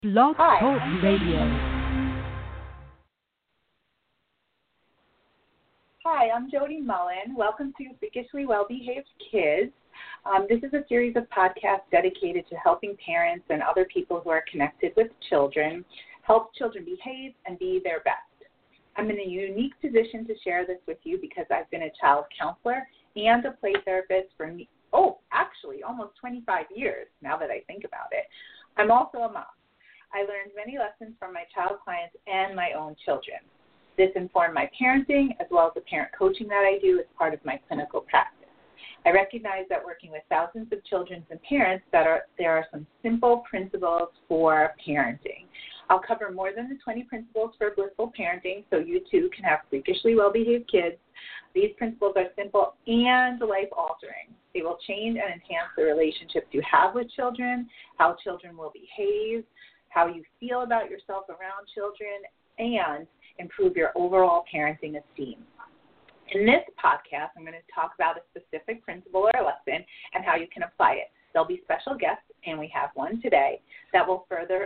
Blog Talk Radio. Hi, I'm Jody Mullen. Welcome to Freakishly Well-Behaved Kids. This is a series of podcasts dedicated to helping parents and other people who are connected with children help children behave and be their best. I'm in a unique position to share this with you because I've been a child counselor and a play therapist for almost 25 years, now that I think about it. I'm also a mom. I learned many lessons from my child clients and my own children. This informed my parenting as well as the parent coaching that I do as part of my clinical practice. I recognize that working with thousands of children and parents there are some simple principles for parenting. I'll cover more than the 20 principles for blissful parenting so you too can have freakishly well-behaved kids. These principles are simple and life-altering. They will change and enhance the relationships you have with children, how children will behave, how you feel about yourself around children, and improve your overall parenting esteem. In this podcast, I'm going to talk about a specific principle or lesson and how you can apply it. There'll be special guests, and we have one today that will further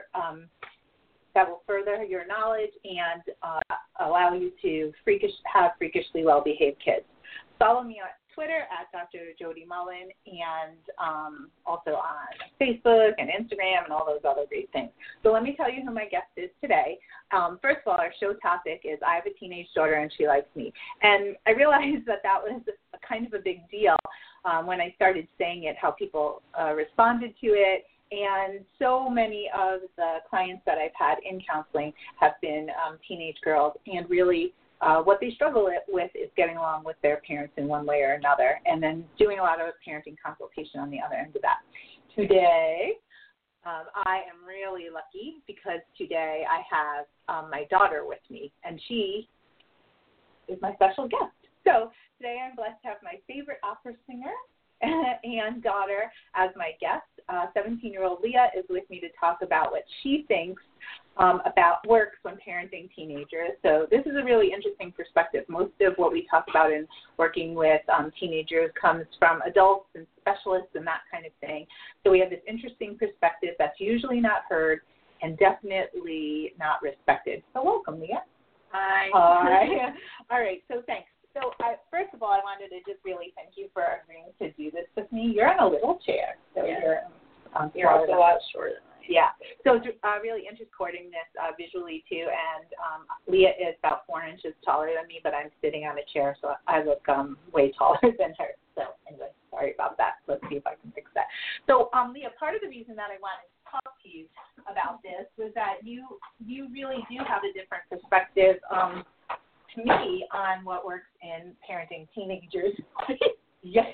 your knowledge and allow you to have freakishly well-behaved kids. Follow me on Twitter at Dr. Jody Mullen and also on Facebook and Instagram and all those other great things. So let me tell you who my guest is today. First of all, our show topic is I have a teenage daughter and she likes me. And I realized that was a kind of a big deal when I started saying it, how people responded to it. And so many of the clients that I've had in counseling have been teenage girls, and really what they struggle with is getting along with their parents in one way or another, and then doing a lot of parenting consultation on the other end of that. Today, I am really lucky because today I have my daughter with me, and she is my special guest. So today I'm blessed to have my favorite opera singer and daughter as my guest. 17-year-old Leah is with me to talk about what she thinks about works when parenting teenagers. So this is a really interesting perspective. Most of what we talk about in working with teenagers comes from adults and specialists and that kind of thing. So we have this interesting perspective that's usually not heard and definitely not respected. So welcome, Leah. Hi. All right. So thanks. So first of all, I wanted to just really thank you for agreeing to do this with me. You're in a little chair. So yeah. You're also a lot shorter than I am. Yeah. So it's really interesting recording this visually, too. And Leah is about 4 inches taller than me, but I'm sitting on a chair, so I look way taller than her. So anyway, sorry about that. Let's see if I can fix that. So, Leah, part of the reason that I wanted to talk to you about this was that you really do have a different perspective to me on what works in parenting teenagers. Yes,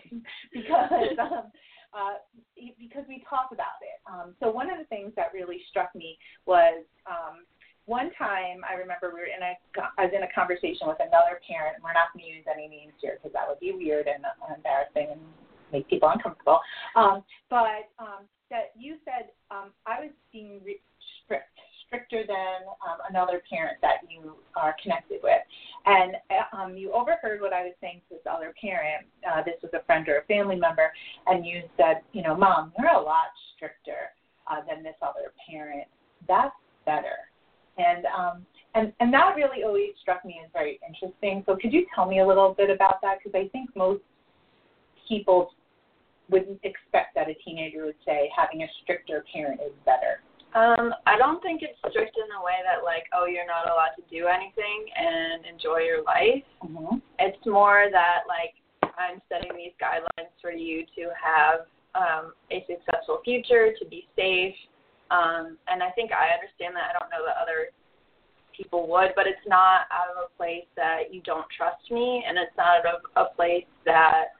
because we talk about it. So one of the things that really struck me was one time I remember I was in a conversation with another parent, and we're not going to use any names here because that would be weird and embarrassing and make people uncomfortable. But that you said I was being stricter than another parent that you are connected with. And you overheard what I was saying to this other parent. This was a friend or a family member, and you said, Mom, you're a lot stricter than this other parent. That's better. And that really always struck me as very interesting. So could you tell me a little bit about that? Because I think most people wouldn't expect that a teenager would say having a stricter parent is better. I don't think it's strict in the way that, you're not allowed to do anything and enjoy your life. Mm-hmm. It's more that, I'm setting these guidelines for you to have a successful future, to be safe. And I think I understand that. I don't know that other people would, but it's not out of a place that you don't trust me, and it's not out of a place that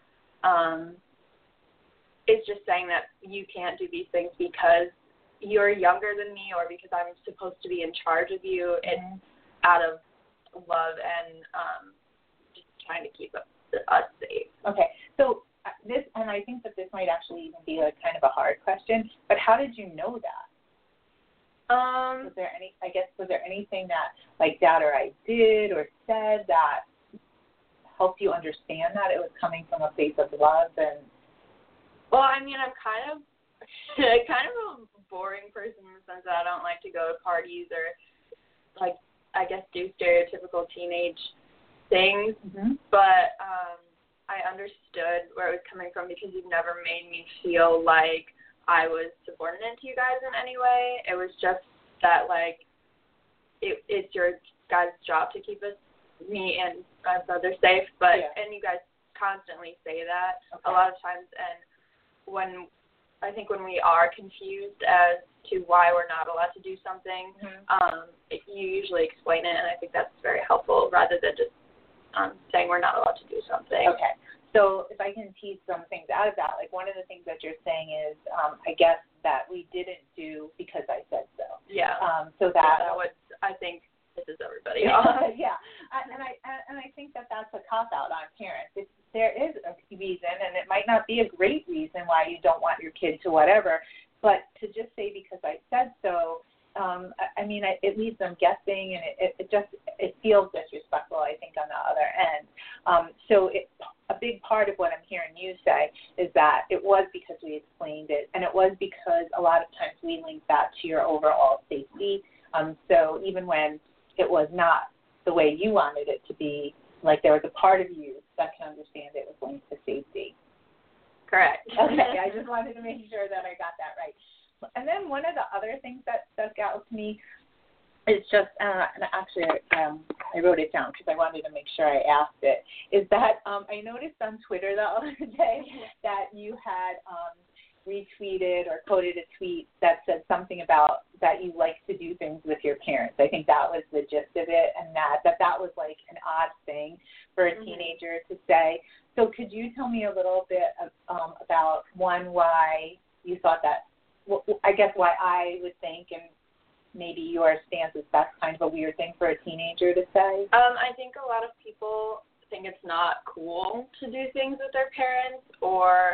it's just saying that you can't do these things because you're younger than me or because I'm supposed to be in charge of you. It's out of love and just trying to keep us safe. Okay. So and I think that this might actually even be kind of a hard question, but how did you know that? Was there anything that, Dad or I did or said that helped you understand that it was coming from a place of love? And well, I mean, I'm kind of kind of a boring person in the sense that I don't like to go to parties or, like, I guess do stereotypical teenage things. But I understood where it was coming from because you've never made me feel like I was subordinate to you guys in any way. It was just that, like, it's your guys' job to keep me and my brother safe. But and you guys constantly say that a lot of times. And I think when we are confused as to why we're not allowed to do something, you usually explain it, and I think that's very helpful rather than just saying we're not allowed to do something. Okay. So if I can tease some things out of that, like one of the things that you're saying is, I guess that we didn't do because I said so. Yeah. So that would, I think, pisses everybody off. Yeah. And I think that that's a cop-out on parents. If there is a reason, and it might not be a great reason why you don't want your kid to whatever, but to just say because I said so, I mean, it leaves them guessing, and it feels disrespectful, I think, on the other end. So a big part of what I'm hearing you say is that it was because we explained it, and it was because a lot of times we link that to your overall safety. So even when it was not the way you wanted it to be, like there was a part of you that can understand it was linked to safety. Correct. Okay, I just wanted to make sure that I got that right. And then one of the other things that stuck out to me is just, and actually I wrote it down because I wanted to make sure I asked it, is that I noticed on Twitter the other day that you had retweeted or quoted a tweet that said something about that you like to do things with your parents. I think that was the gist of it, and that was like an odd thing for a teenager to say. So could you tell me a little bit about, one, why you thought that, I guess why I would think, and maybe your stance is that's kind of a weird thing for a teenager to say? I think a lot of people think it's not cool to do things with their parents, or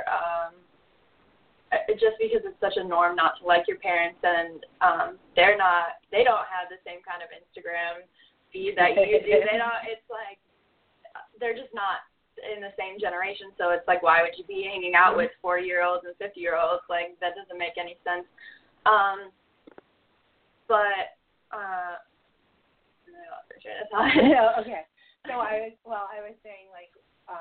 just because it's such a norm not to like your parents, and they don't have the same kind of Instagram feed that you do. It's like they're just not in the same generation, so it's like, why would you be hanging out with 40-year-olds and 50-year-olds? Like, that doesn't make any sense. But I lost my train of thought. Okay. So I was saying, like,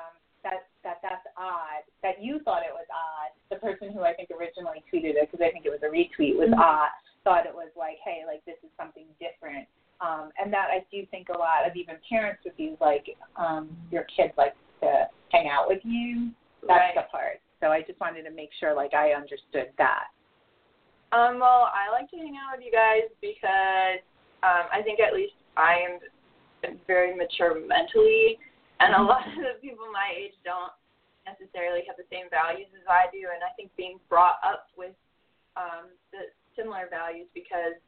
that's odd, that you thought it was odd. The person who I think originally tweeted it, because I think it was a retweet, was odd, thought it was like, hey, like, this is something different. And that I do think a lot of even parents would be like, your kid likes to hang out with you. That's the part. So I just wanted to make sure, like, I understood that. Well, I like to hang out with you guys because I think at least I am very mature mentally, and a lot of the people my age don't necessarily have the same values as I do, and I think being brought up with the similar values because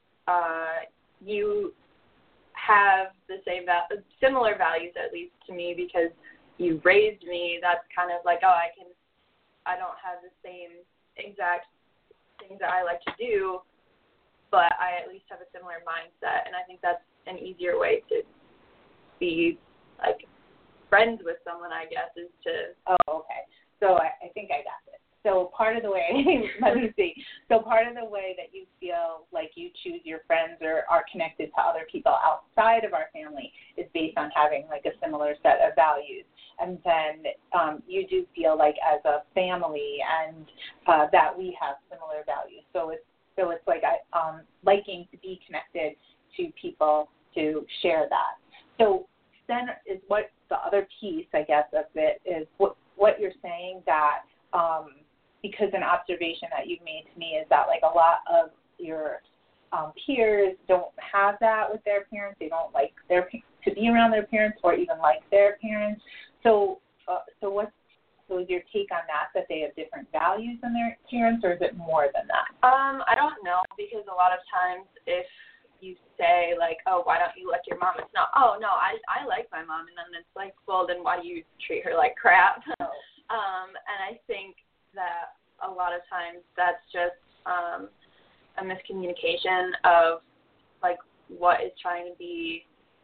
you have the same similar values, at least to me, because you raised me. That's kind of like, I don't have the same exact things that I like to do, but I at least have a similar mindset, and I think that's an easier way to be, like, friends with someone, I guess, is to... Oh, okay. So I think I got this. So part of the way, let me see. So part of the way that you feel like you choose your friends or are connected to other people outside of our family is based on having, like, a similar set of values. And then you do feel like as a family and that we have similar values. So it's like liking to be connected to people to share that. So then is what the other piece, I guess, of it is what you're saying, that because an observation that you've made to me is that, like, a lot of your peers don't have that with their parents. They don't like to be around their parents or even like their parents. So is your take on that they have different values than their parents, or is it more than that? I don't know, because a lot of times if you say, like, oh, why don't you like your mom? It's not, oh, no, I like my mom. And then it's like, well, then why do you treat her like crap? And I think that a lot of times that's just a miscommunication of, like, what is trying to be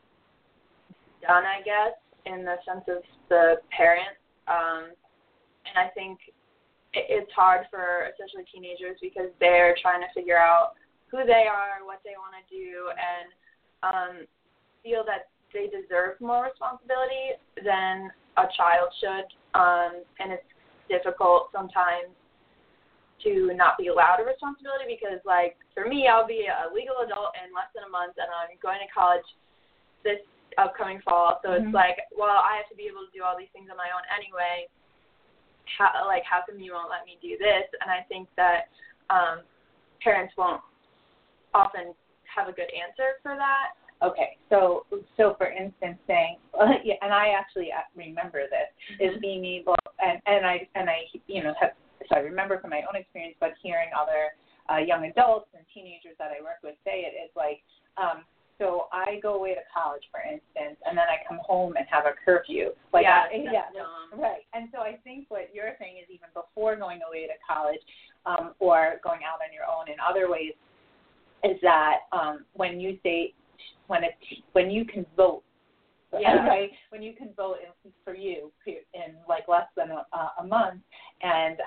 done, I guess, in the sense of the parent. And I think it's hard for especially teenagers because they're trying to figure out who they are, what they want to do, and feel that they deserve more responsibility than a child should. And it's difficult sometimes to not be allowed a responsibility because, like, for me, I'll be a legal adult in less than a month, and I'm going to college this upcoming fall. So it's like, well, I have to be able to do all these things on my own anyway. How come you won't let me do this? And I think that parents won't often have a good answer for that. Okay, so for instance, saying, yeah, and I actually remember this, is being able, and I so I remember from my own experience, but hearing other young adults and teenagers that I work with say it is like, so I go away to college, for instance, and then I come home and have a curfew. Like, right. And so I think what you're saying is even before going away to college or going out on your own in other ways, is that when you say, when you can vote, right? When you can vote for you in like less than a month, and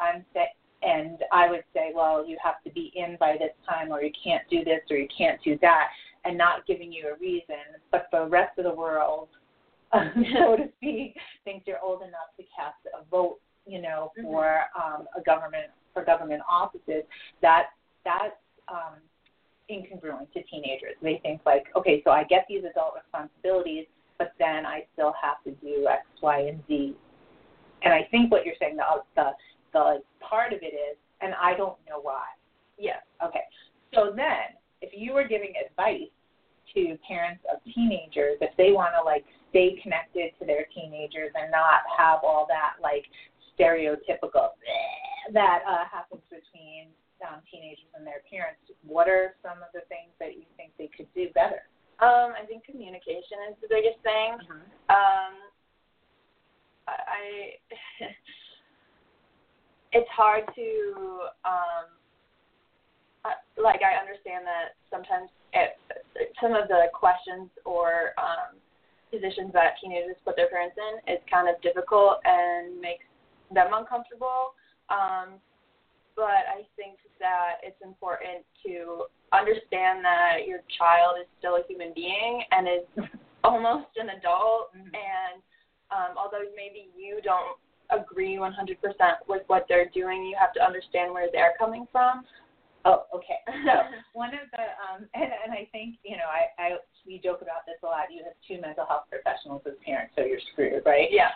I would say, well, you have to be in by this time, or you can't do this, or you can't do that, and not giving you a reason, but the rest of the world, so to speak, thinks you're old enough to cast a vote, for government offices. That's incongruent to teenagers. They think like, okay, so I get these adult responsibilities, but then I still have to do X, Y, and Z. And I think what you're saying, the part of it is, and I don't know why. Yes. Okay. So then, if you were giving advice to parents of teenagers, if they want to like stay connected to their teenagers and not have all that like stereotypical that happens between teenagers and their parents, what are some of the things that you think they could do better? I think communication is the biggest thing. It's hard to, I understand that sometimes some of the questions or positions that teenagers put their parents in is kind of difficult and makes them uncomfortable. But I think that it's important to understand that your child is still a human being and is almost an adult. And although maybe you don't agree 100% with what they're doing, you have to understand where they're coming from. Oh, okay. So one of the, and I think, we joke about this a lot. You have two mental health professionals as parents, so you're screwed, right? Yeah.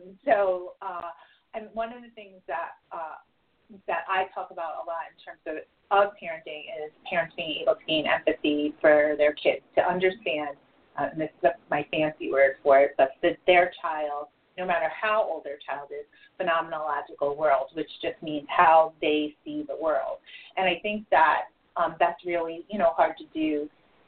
And one of the things that I talk about a lot in terms of parenting is parents being able to gain empathy for their kids, to understand, and this is my fancy word for it, but that their child, no matter how old their child is, phenomenological world, which just means how they see the world. And I think that that's really, hard to do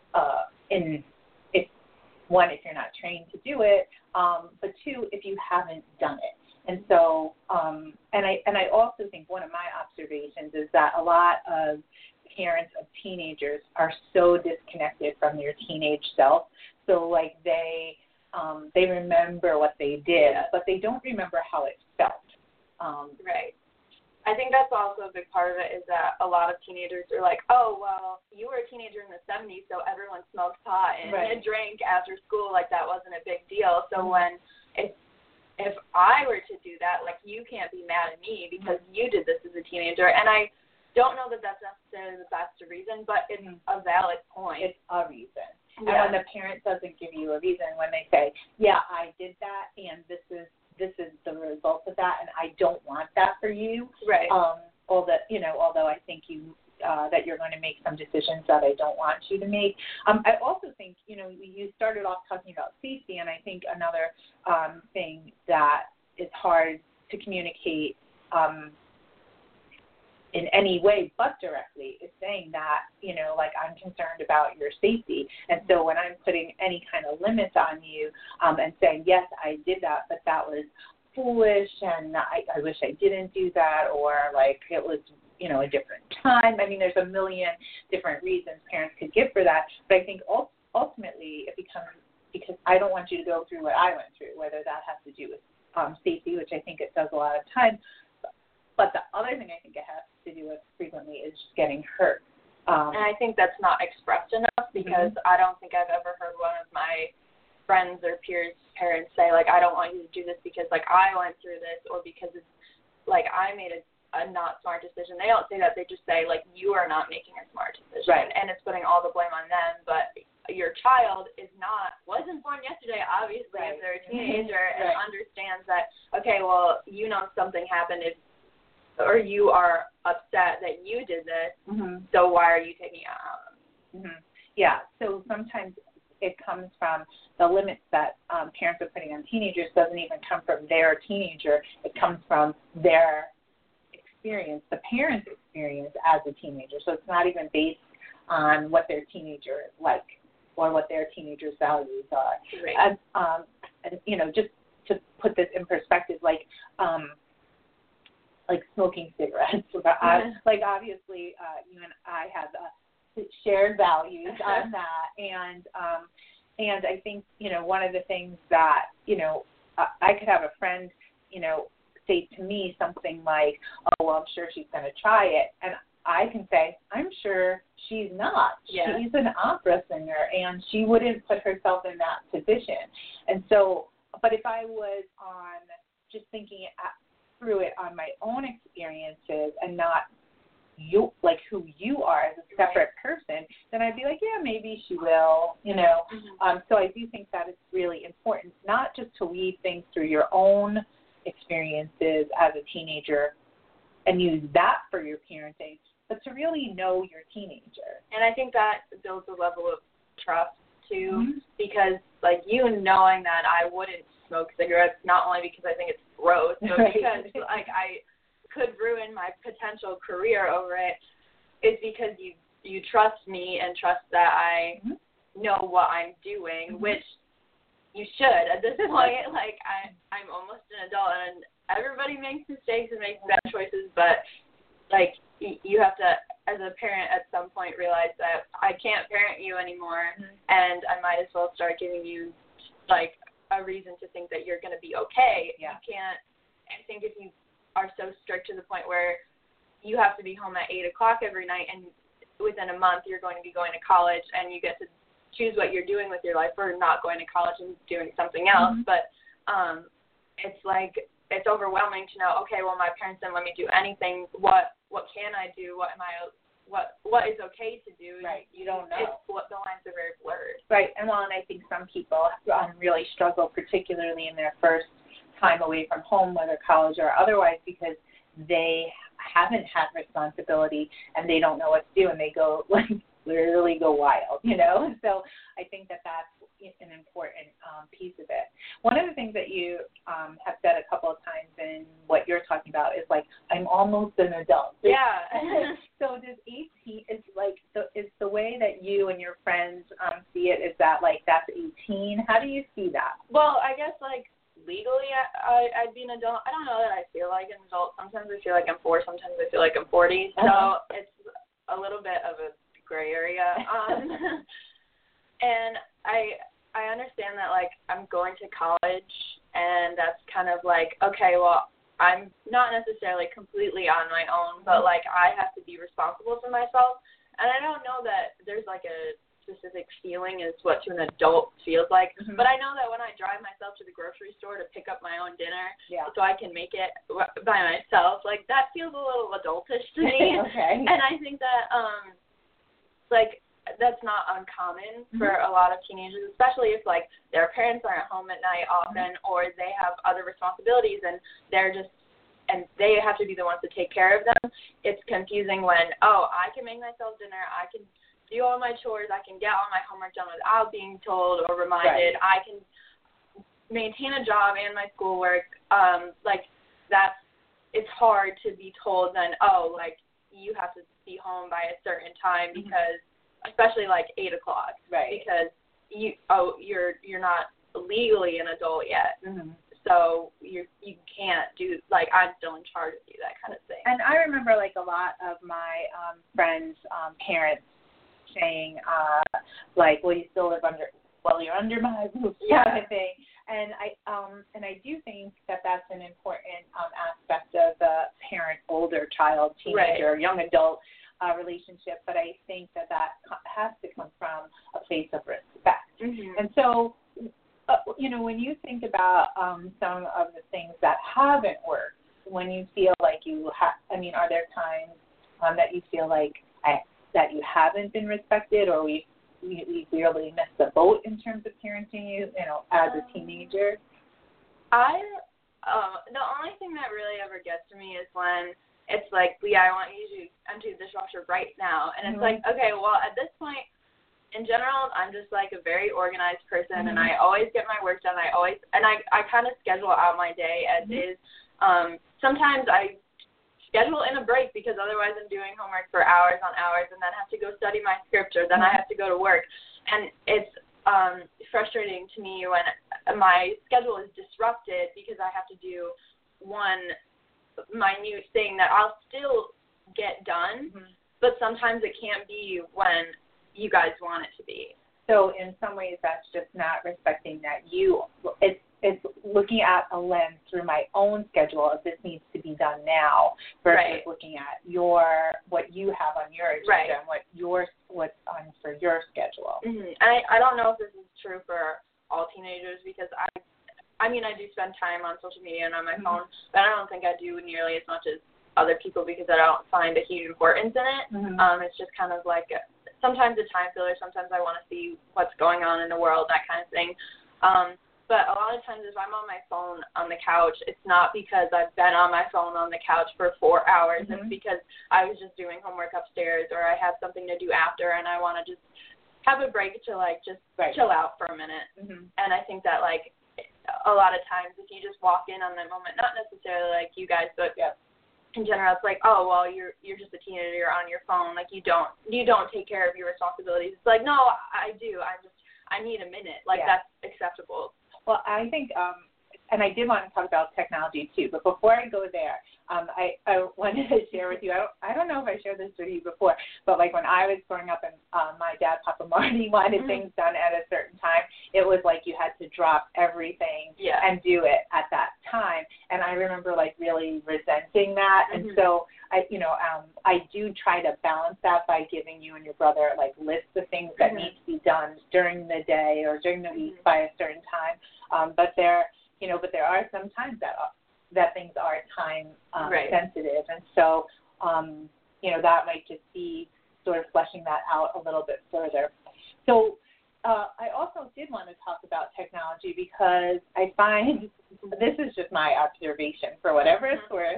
if you're not trained to do it, but two, if you haven't done it. And so, and I also think one of my observations is that a lot of parents of teenagers are so disconnected from their teenage self. So, like, they remember what they did, but they don't remember how it felt. Right. I think that's also a big part of it is that a lot of teenagers are like, oh, well, you were a teenager in the 70s, so everyone smoked pot and drank after school, like that wasn't a big deal. So when if I were to do that, like, you can't be mad at me because you did this as a teenager. And I don't know that that's necessarily the best reason, but it's a valid point. It's a reason. Yeah. And when the parent doesn't give you a reason, when they say, yeah, I did that, and this is the result of that, and I don't want that for you. Right. Although I think that you're going to make some decisions that I don't want you to make. I also think, you started off talking about safety, and I think another thing that is hard to communicate in any way but directly is saying that, I'm concerned about your safety. And so when I'm putting any kind of limits on you and saying, yes, I did that, but that was foolish and I wish I didn't do that, or like it was, a different time. I mean, there's a million different reasons parents could give for that. But I think ultimately it becomes because I don't want you to go through what I went through, whether that has to do with safety, which I think it does a lot of times, But the other thing I think it has to do with frequently is just getting hurt. And I think that's not expressed enough because I don't think I've ever heard one of my friends or peers' parents say, like, I don't want you to do this because, like, I went through this or because it's, like, I made a not smart decision. They don't say that. They just say, like, you are not making a smart decision. Right. And it's putting all the blame on them. But your child wasn't born yesterday, obviously, if they're a teenager and understands that, okay, well, you know something happened or you are upset that you did this, so why are you taking it out? Yeah, so sometimes it comes from the limits that parents are putting on teenagers doesn't even come from their teenager. It comes from their experience, the parent's experience as a teenager. So it's not even based on what their teenager is like or what their teenager's values are. Right. And you know, just to put this in perspective, like smoking cigarettes. Like obviously, you and I have shared values on that, and I think, you know, one of the things that, you know, I could have a friend, you know, say to me something like, oh, well, I'm sure she's going to try it, and I can say, I'm sure she's not. Yeah. She's an opera singer, and she wouldn't put herself in that position. And so, but if I was on just thinking through it on my own experiences and not you, like who you are as a separate person, then I'd be like, yeah, maybe she will, you know. So I do think that it's really important not just to weed things through your own experiences as a teenager and use that for your parenting, but to really know your teenager. And I think that builds a level of trust, too, because, like, you knowing that I wouldn't smoke cigarettes, not only because I think it's gross, but because, like, I could ruin my potential career over it, is because you trust me and trust that I know what I'm doing, which you should at this point. Like, I'm almost an adult, and everybody makes mistakes and makes bad choices, but, like, you have to, as a parent, at some point realize that I can't parent you anymore, and I might as well start giving you, like, a reason to think that you're going to be okay. Yeah. You can't, I think if you are so strict to the point where you have to be home at 8 o'clock every night, and within a month you're going to be going to college, and you get to choose what you're doing with your life, or not going to college and doing something else. But it's like, it's overwhelming to know, okay, well, my parents didn't let me do anything. What can I do? What is okay to do? Right. You don't know. The lines are very blurred. Right. And I think some people really struggle, particularly in their first time away from home, whether college or otherwise, because they haven't had responsibility and they don't know what to do, and they go, like, literally go wild, you know? So I think that that's an important piece of it. One of the things that you have said a couple of times in what you're talking about is, like, I'm almost an adult. Yeah. So does 18, is the way that you and your friends see it, is that, like, that's 18? How do you see that? Well, I guess, like, legally I'd be an adult. I don't know that I feel like an adult. Sometimes I feel like I'm 4, sometimes I feel like I'm 40. So it's a little bit of a gray area. And I understand that, like, I'm going to college, and that's kind of like, okay, well, I'm not necessarily completely on my own, but, like, I have to be responsible for myself. And I don't know that there's, like, a specific feeling is what to an adult feels like. But I know that when I drive myself to the grocery store to pick up my own dinner so I can make it by myself, like, that feels a little adultish to me. Okay. And I think that, like, that's not uncommon for a lot of teenagers, especially if, like, their parents aren't home at night often, or they have other responsibilities and and they have to be the ones to take care of them. It's confusing when, oh, I can make myself dinner, I can do all my chores, I can get all my homework done without being told or reminded, I can maintain a job and my schoolwork. Like, it's hard to be told then, oh, like, you have to be home by a certain time because, especially like 8 o'clock, because you're not legally an adult yet, so you can't do, like, I'm still in charge of you, that kind of thing. And I remember, like, a lot of my friends' parents saying, like, well, you still live under, well, you're under my roof, kind of thing. And I do think that that's an important aspect of the parent, older child, teenager, young adult relationship. But I think that has to come from a place of respect. Mm-hmm. And so, when you think about some of the things that haven't worked, when you feel like are there times that you feel like that you haven't been respected, or we really missed the boat in terms of parenting you, as a teenager? The only thing that really ever gets to me is when it's like, Leah, I want you to empty the dishwasher right now. And it's like, okay, well, at this point, in general, I'm just like a very organized person, and I always get my work done. I kind of schedule out my day as is. Sometimes I schedule in a break because otherwise I'm doing homework for hours on hours and then have to go study my script, or then I have to go to work. And it's frustrating to me when my schedule is disrupted because I have to do one minute thing that I'll still get done, but sometimes it can't be when you guys want it to be. So in some ways that's just not respecting that it's looking at a lens through my own schedule if this needs to be done now versus looking at what you have on your agenda and what's on for your schedule. Mm-hmm. I don't know if this is true for all teenagers because I do spend time on social media and on my phone, but I don't think I do nearly as much as other people because I don't find a huge importance in it. It's just kind of like sometimes a time filler, sometimes I want to see what's going on in the world, that kind of thing. But a lot of times if I'm on my phone on the couch, it's not because I've been on my phone on the couch for 4 hours. It's because I was just doing homework upstairs, or I have something to do after and I want to just have a break to chill out for a minute. And I think that a lot of times if you just walk in on that moment, not necessarily like you guys, but in general, it's like, oh, well, you're just a teenager, you're on your phone, like you don't take care of your responsibilities. It's like, no, I do. I need a minute. That's acceptable. Well, I think, and I did want to talk about technology too, but before I go there, I wanted to share with you, I don't know if I shared this with you before, but when I was growing up and my dad, Papa Marty, wanted things done at a certain time, it was like you had to drop everything and do it at that time. And I remember really resenting that. And so I do try to balance that by giving you and your brother lists of things that need to be done during the day or during the week by a certain time. But there are some times that things are time sensitive, and so that might just be sort of fleshing that out a little bit further. So I also did want to talk about technology because I find this is just my observation for whatever it's worth.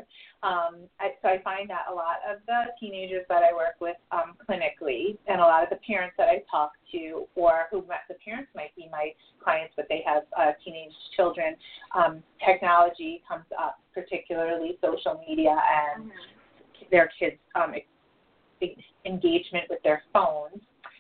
So I find that a lot of the teenagers that I work with clinically, and a lot of the parents that I talk to, or the parents might be my clients, but they have teenage children, technology comes up, particularly social media and their kids' engagement with their phones.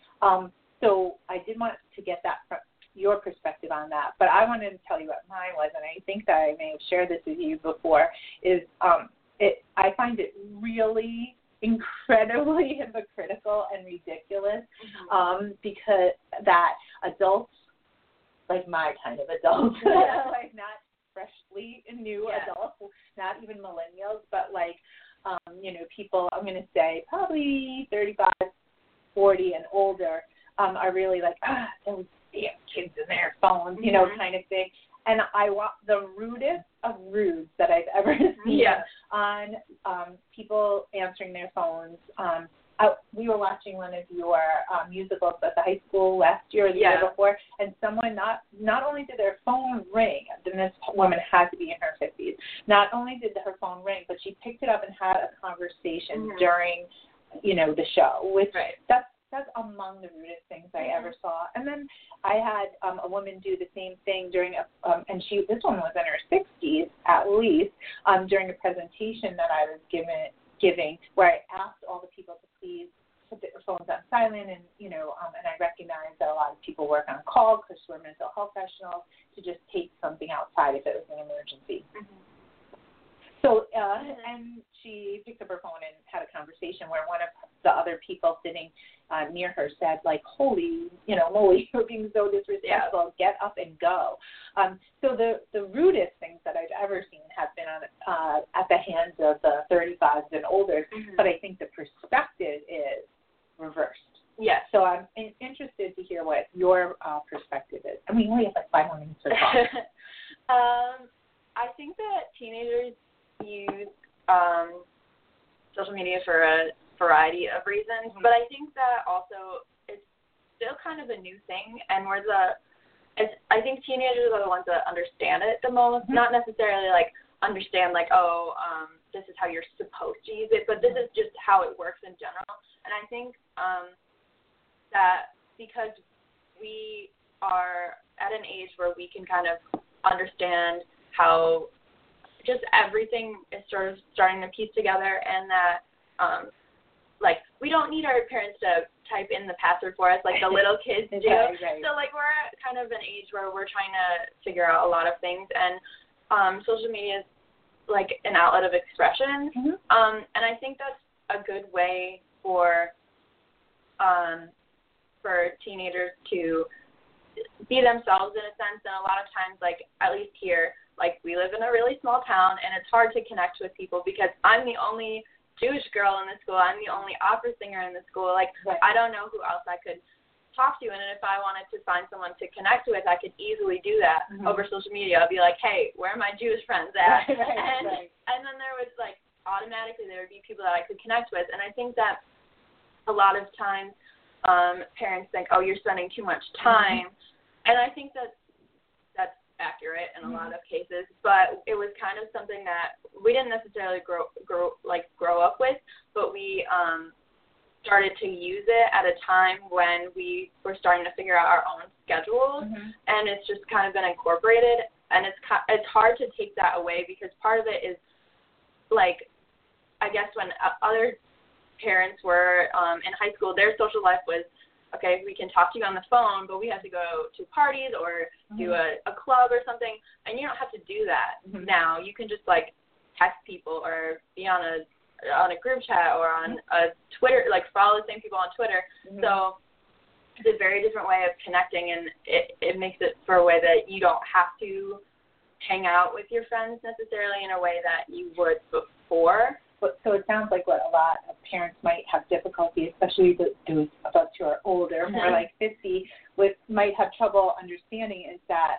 So I did want to get that from your perspective on that, but I wanted to tell you what mine was, and I think that I may have shared this with you before, is I find it really incredibly hypocritical and ridiculous because that adults, like my kind of adults, not freshly new adults, not even millennials, but people, I'm going to say probably 35, 40 and older, are really those damn kids in their phones, kind of thing. And I want the rudest of rudes that I've ever seen on people answering their phones. We were watching one of your musicals at the high school last year or the year before, and someone not only did their phone ring, and this woman had to be in her 50s, not only did her phone ring, but she picked it up and had a conversation during, the show, which that's among the rudest things I ever saw. And then I had a woman do the same thing during and this woman was in her 60s at least, during a presentation that I was giving, where I asked all the people to please put their phones on silent, and and I recognize that a lot of people work on call because we're mental health professionals, to just take something outside if it was an emergency. So, and she picked up her phone and had a conversation where one of the other people sitting near her said, like, holy, moly, you're being so disrespectful. Yeah. Get up and go. So the rudest things that I've ever seen have been at the hands of the 35s and older, but I think the perspective is reversed. Yes. So I'm interested to hear what your perspective is. I mean, we have like 5 more minutes to talk. I think that teenagers use social media for a variety of reasons, but I think that also it's still kind of a new thing, and I think teenagers are the ones that understand it the most, not necessarily like understand like, this is how you're supposed to use it, but this is just how it works in general. And I think that because we are at an age where we can kind of understand how just everything is sort of starting to piece together, and that like we don't need our parents to type in the password for us like the little kids do. Right. So like we're at kind of an age where we're trying to figure out a lot of things, and social media is like an outlet of expression. And I think that's a good way for teenagers to be themselves in a sense. And a lot of times, like at least here, like we live in a really small town, and it's hard to connect with people because I'm the only Jewish girl in the school. I'm the only opera singer in the school. Like I don't know who else I could talk to, and if I wanted to find someone to connect with, I could easily do that over social media. I'd be like, hey, where are my Jewish friends at? And then there was like automatically there would be people that I could connect with, and I think that a lot of times parents think, oh, you're spending too much time, and I think that that's accurate in a lot of cases, but it was kind of something that we didn't necessarily grow up with, but we started to use it at a time when we were starting to figure out our own schedules, and it's just kind of been incorporated, and it's hard to take that away because part of it is like, I guess when other parents were in high school, their social life was, okay, we can talk to you on the phone, but we have to go to parties or do a club or something, and you don't have to do that now. You can just like text people or be on a group chat or on a Twitter, like follow the same people on Twitter. So it's a very different way of connecting, and it makes it for a way that you don't have to hang out with your friends necessarily in a way that you would before. So it sounds like what a lot of parents might have difficulty, especially those of us who are older, more like 50, might have trouble understanding is that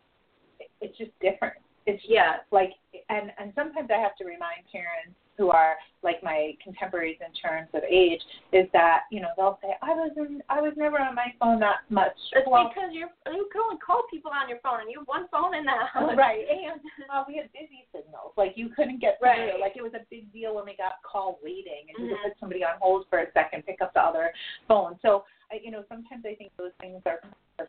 it's just different. It's like, and sometimes I have to remind parents who are like my contemporaries in terms of age, is that, they'll say, I was never on my phone that much. It's because you can only call people on your phone, and you have one phone in the house. Right, and we had busy signals. Like, you couldn't get through. Like, it was a big deal when we got call waiting, and you could put somebody on hold for a second, pick up the other phone. So, sometimes I think those things are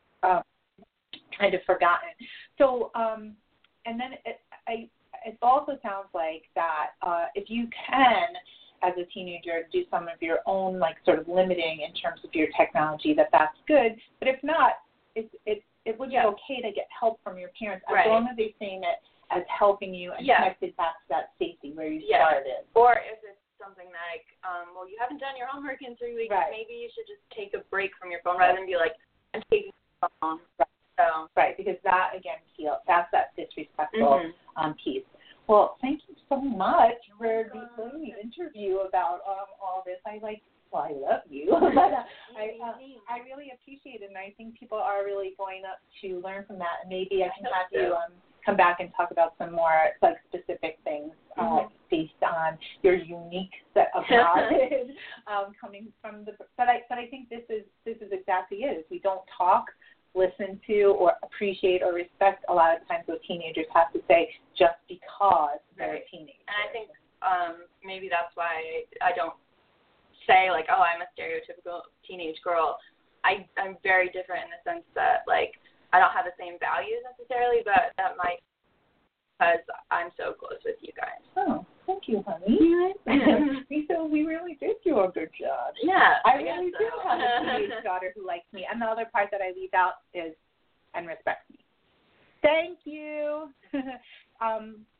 kind of forgotten. So, and then it also sounds like that if you can, as a teenager, do some of your own, like, sort of limiting in terms of your technology, that's good. But if not, it would be okay to get help from your parents as long as they're seeing it as helping you and connected back to that safety where you started. Or if it's something like, well, you haven't done your homework in 3 weeks, maybe you should just take a break from your phone rather than be like, I'm taking your phone. Because that, again, that's that disrespectful piece. Well, thank you so much for the interview about all this. I love you. But I really appreciate it, and I think people are really going up to learn from that. And maybe I can have you come back and talk about some more like specific things based on your unique set of knowledge coming from the. But I think this is exactly it. Is we don't talk, listen to, or appreciate or respect a lot of times what teenagers have to say just because they're teenagers. And I think maybe that's why I don't say like, oh, I'm a stereotypical teenage girl. I'm very different in the sense that like I don't have the same values necessarily, but that might because I'm so close with you guys. Oh, thank you, honey. We really did do a good job. Yeah. I really do have a teenage daughter who likes me. And the other part that I leave out is and respects me. Thank you.